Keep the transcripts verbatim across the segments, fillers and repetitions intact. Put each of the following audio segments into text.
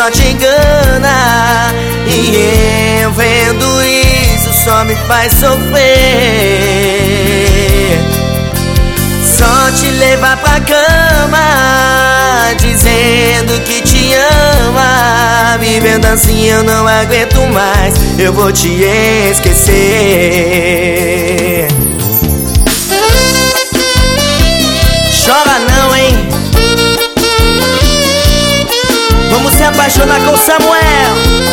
só te engana. E eu vendo isso só me faz sofrer. Só te levar pra cama dizendo que te ama. Vivendo assim eu não aguento mais, eu vou te esquecer. Chora não, hein? Vamos se apaixonar com Samuel.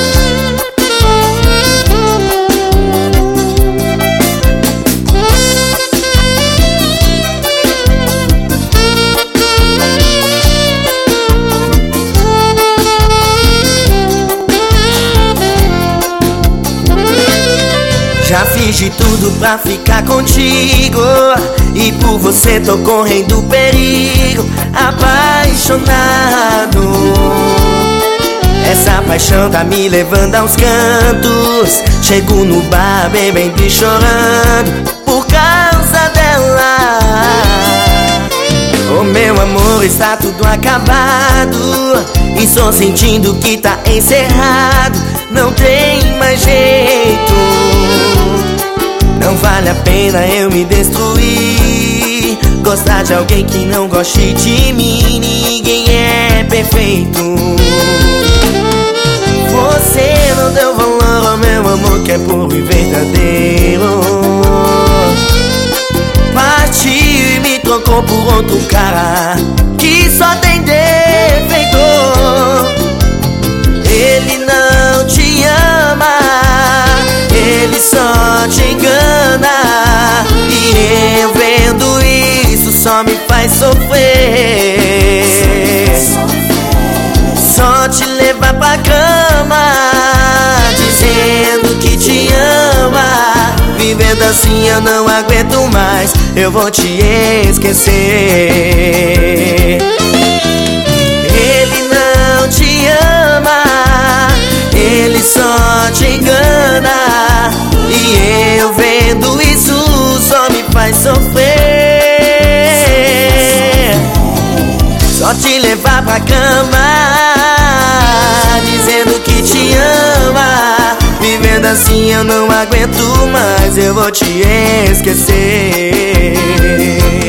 Já fiz de tudo pra ficar contigo, e por você tô correndo perigo. Apaixonado, essa paixão tá me levando aos cantos. Chego no bar bebendo e chorando por causa dela. O meu amor está tudo acabado, e estou sentindo que tá encerrado. Não tem mais jeito, não vale a pena eu me destruir. Gostar de alguém que não goste de mim, ninguém é perfeito. Você não deu valor ao meu amor, que é puro e verdadeiro. Partiu e me trocou por outro cara que só tem defeito. Ele não te ama, ele só te engana. E eu vendo isso só me faz sofrer. Só te levar pra cama dizendo que te ama. Vivendo assim eu não aguento mais, eu vou te esquecer. Ele não te ama, ele só te engana. E eu vendo isso só me faz sofrer. Só te levar pra cama dizendo que te ama. Vivendo assim eu não aguento mais, eu vou te esquecer.